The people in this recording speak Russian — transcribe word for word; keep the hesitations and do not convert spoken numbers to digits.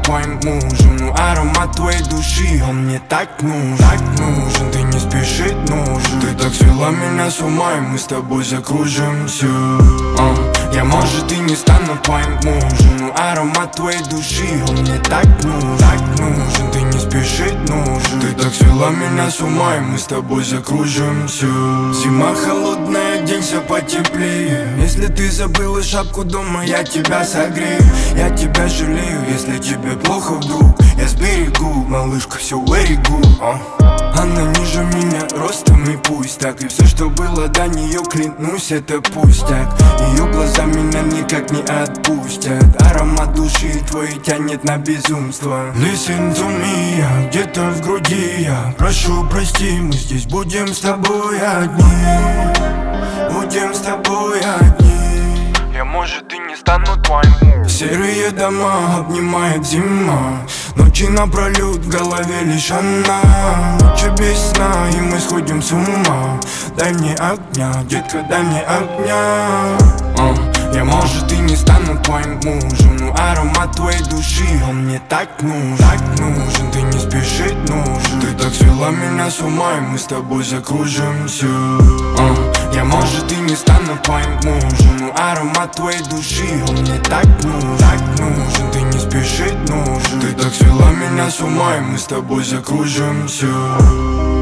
твоим мужем. Ну аромат твоей души, он мне так нужен, так нужен. Ты не спешить нужен. Ты так свела меня с ума, и мы с тобой закружимся. uh. Я, может, и не стану твоим мужем, но аромат твоей души, он мне так нужен, так нужен. Ты не спешить нужен. Ты так свела меня с ума, и мы с тобой закружимся. Зима холодная, оденься потеплее. Если ты забыла шапку дома, я тебя согрею. Я тебя жалею, если тебе плохо вдруг. Я сберегу, малышка, все very good. uh. Она ниже меня ростом, и пусть так. И все, что было до нее, клянусь, это пустяк. Ее глаза меня никак не отпустят. Аромат души твой тянет на безумство. Listen to me, я где-то в груди. Я прошу, прости, мы здесь будем с тобой одни. Будем с тобой одни. Я, может, и не стану твоим. Серые дома обнимает зима. Ночи напролет, в голове лишь она. Ночи без сна, и мы сходим с ума. Дай мне огня, детка, дай мне огня. uh. Я, может, и не стану твоим мужем, но аромат твоей души, он мне так нужен, так нужен. Ты не спешить нужен. Ты так свела меня с ума, и мы с тобой закружимся. uh. Я, может, и не стану твоим мужем, но аромат твоей души, он мне так нужен, так нужен. Ты не спешить нужен. Ты так свела меня с ума, и мы с тобой закружимся.